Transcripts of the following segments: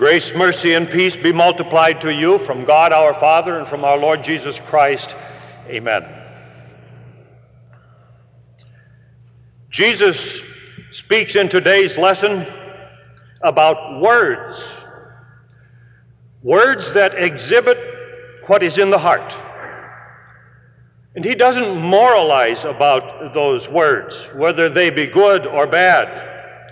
Grace, mercy, and peace be multiplied to you from God our Father and from our Lord Jesus Christ. Amen. Jesus speaks in today's lesson about words. Words that exhibit what is in the heart. And he doesn't moralize about those words, whether they be good or bad.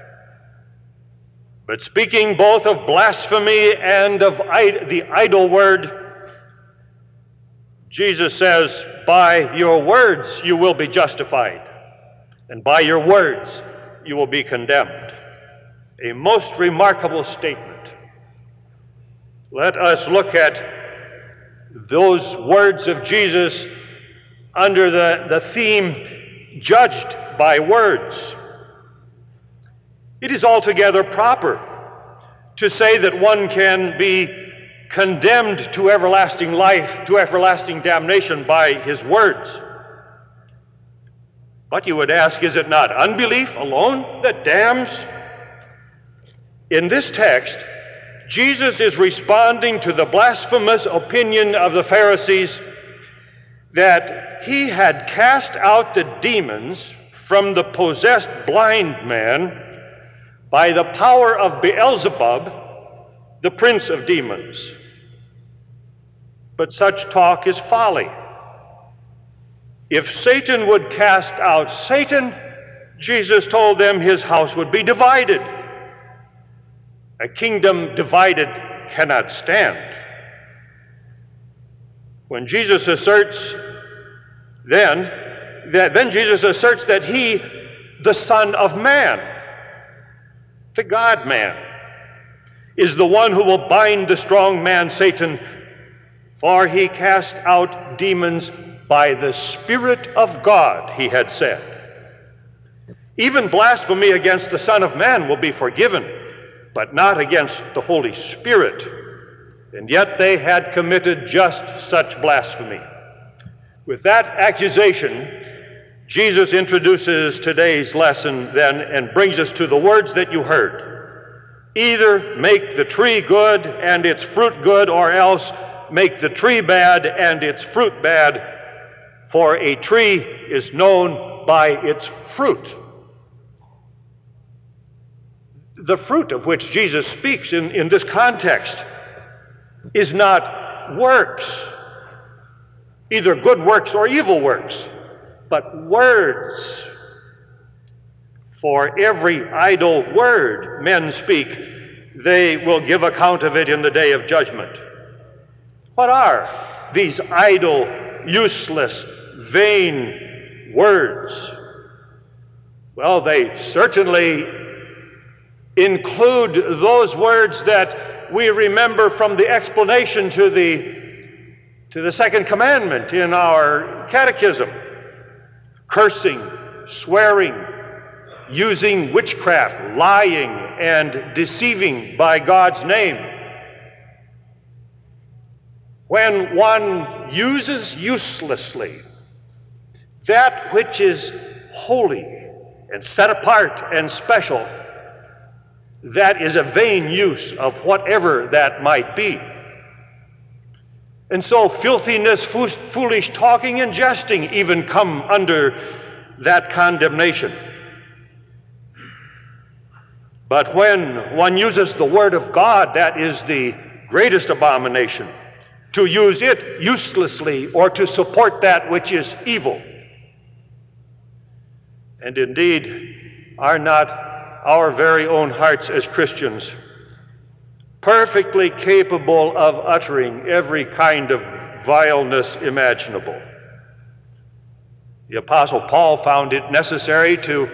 But speaking both of blasphemy and of the idle word, Jesus says, by your words you will be justified, and by your words you will be condemned. A most remarkable statement. Let us look at those words of Jesus under the theme, judged by words. It is altogether proper to say that one can be condemned to everlasting life, to everlasting damnation by his words. But you would ask, is it not unbelief alone that damns? In this text, Jesus is responding to the blasphemous opinion of the Pharisees that he had cast out the demons from the possessed blind man by the power of Beelzebub, the prince of demons. But such talk is folly. If Satan would cast out Satan, Jesus told them his house would be divided. A kingdom divided cannot stand. When Jesus asserts then Jesus asserts that he, the Son of Man, the God-man, is the one who will bind the strong man Satan, for he cast out demons by the Spirit of God, he had said. Even blasphemy against the Son of Man will be forgiven, but not against the Holy Spirit. And yet they had committed just such blasphemy. With that accusation, Jesus introduces today's lesson then and brings us to the words that you heard. Either make the tree good and its fruit good, or else make the tree bad and its fruit bad, for a tree is known by its fruit. The fruit of which Jesus speaks in this context is not works, either good works or evil works, but words. For every idle word men speak, they will give account of it in the day of judgment. What are these idle, useless, vain words? Well, they certainly include those words that we remember from the explanation to the second commandment in our catechism. Cursing, swearing, using witchcraft, lying, and deceiving by God's name. When one uses uselessly that which is holy and set apart and special, that is a vain use of whatever that might be. And so filthiness, foolish talking, and jesting even come under that condemnation. But when one uses the word of God, that is the greatest abomination, to use it uselessly or to support that which is evil. And indeed, are not our very own hearts as Christians perfectly capable of uttering every kind of vileness imaginable? The Apostle Paul found it necessary to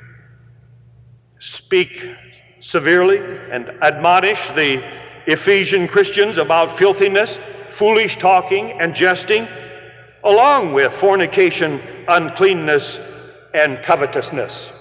speak severely and admonish the Ephesian Christians about filthiness, foolish talking, and jesting, along with fornication, uncleanness, and covetousness.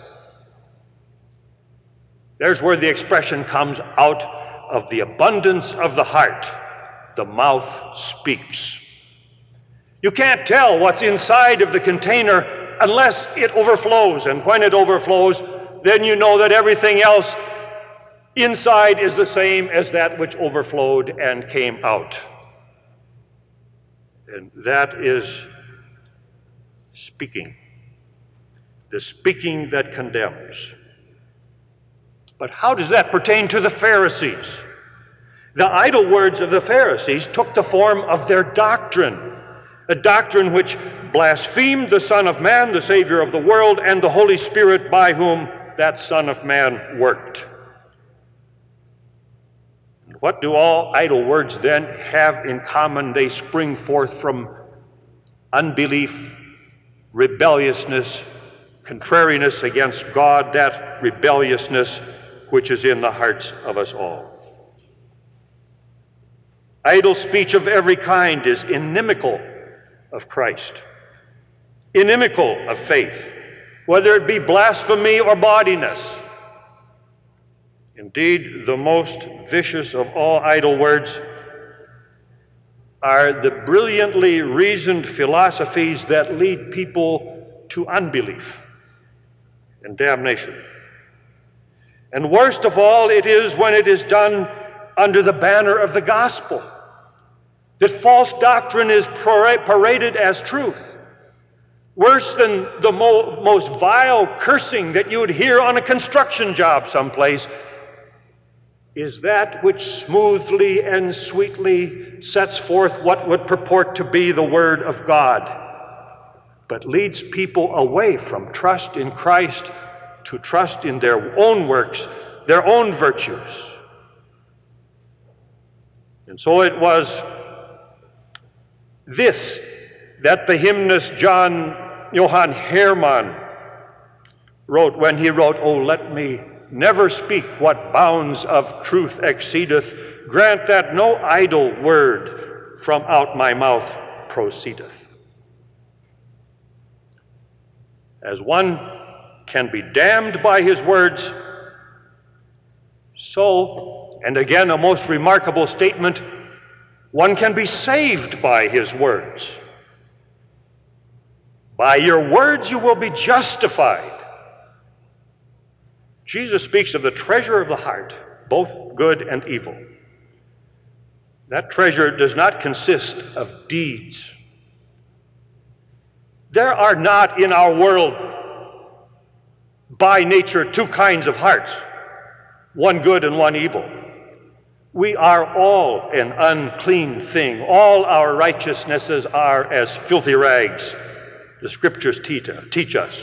There's where the expression comes out of the abundance of the heart, the mouth speaks. You can't tell what's inside of the container unless it overflows, and when it overflows, then you know that everything else inside is the same as that which overflowed and came out. And that is speaking. The speaking that condemns. But how does that pertain to the Pharisees? The idle words of the Pharisees took the form of their doctrine, a doctrine which blasphemed the Son of Man, the Savior of the world, and the Holy Spirit by whom that Son of Man worked. What do all idle words then have in common? They spring forth from unbelief, rebelliousness, contrariness against God, that rebelliousness which is in the hearts of us all. Idle speech of every kind is inimical of Christ, inimical of faith, whether it be blasphemy or bawdiness. Indeed, the most vicious of all idle words are the brilliantly reasoned philosophies that lead people to unbelief and damnation. And worst of all, it is when it is done under the banner of the gospel, that false doctrine is paraded as truth. Worse than the most vile cursing that you would hear on a construction job someplace is that which smoothly and sweetly sets forth what would purport to be the Word of God, but leads people away from trust in Christ to trust in their own works, their own virtues. And so it was this that the hymnist Johann Hermann wrote when he wrote, "Oh, let me never speak what bounds of truth exceedeth. Grant that no idle word from out my mouth proceedeth." As one can be damned by his words, so, and again a most remarkable statement, one can be saved by his words. By your words you will be justified. Jesus speaks of the treasure of the heart, both good and evil. That treasure does not consist of deeds. There are not in our world, by nature, two kinds of hearts, one good and one evil. We are all an unclean thing. All our righteousnesses are as filthy rags, the Scriptures teach us.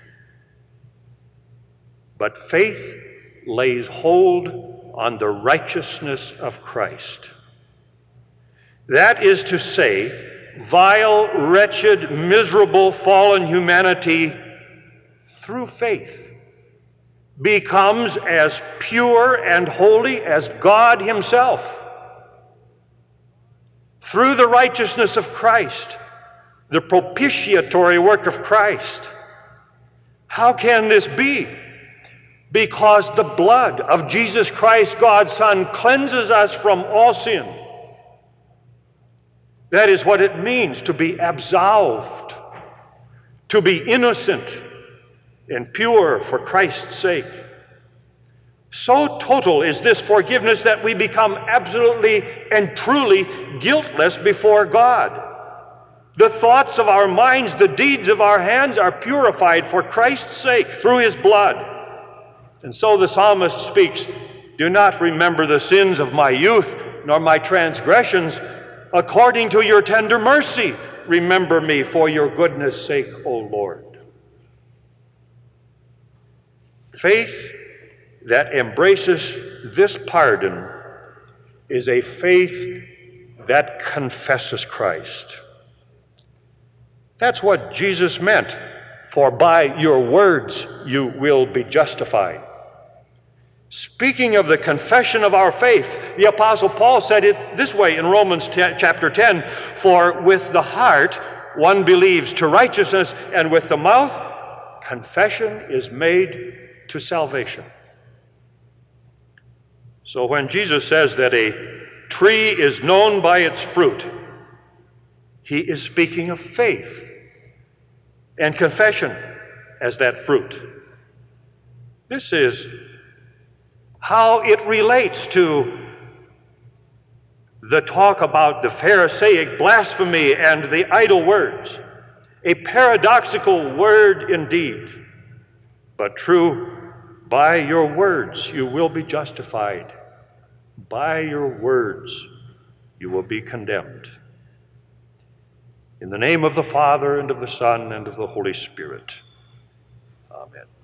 But faith lays hold on the righteousness of Christ. That is to say, vile, wretched, miserable, fallen humanity, through faith, becomes as pure and holy as God Himself. Through the righteousness of Christ, the propitiatory work of Christ. How can this be? Because the blood of Jesus Christ, God's Son, cleanses us from all sin. That is what it means to be absolved, to be innocent and pure for Christ's sake. So total is this forgiveness that we become absolutely and truly guiltless before God. The thoughts of our minds, the deeds of our hands are purified for Christ's sake through His blood. And so the psalmist speaks, "Do not remember the sins of my youth, nor my transgressions. According to your tender mercy, remember me for your goodness' sake, O Lord." Faith that embraces this pardon is a faith that confesses Christ. That's what Jesus meant, for by your words you will be justified. Speaking of the confession of our faith, the Apostle Paul said it this way in Romans chapter 10, "For with the heart one believes to righteousness, and with the mouth confession is made to salvation." So when Jesus says that a tree is known by its fruit, He is speaking of faith and confession as that fruit. This is how it relates to the talk about the Pharisaic blasphemy and the idle words. A paradoxical word indeed, but true. By your words you will be justified. By your words you will be condemned. In the name of the Father, and of the Son, and of the Holy Spirit. Amen.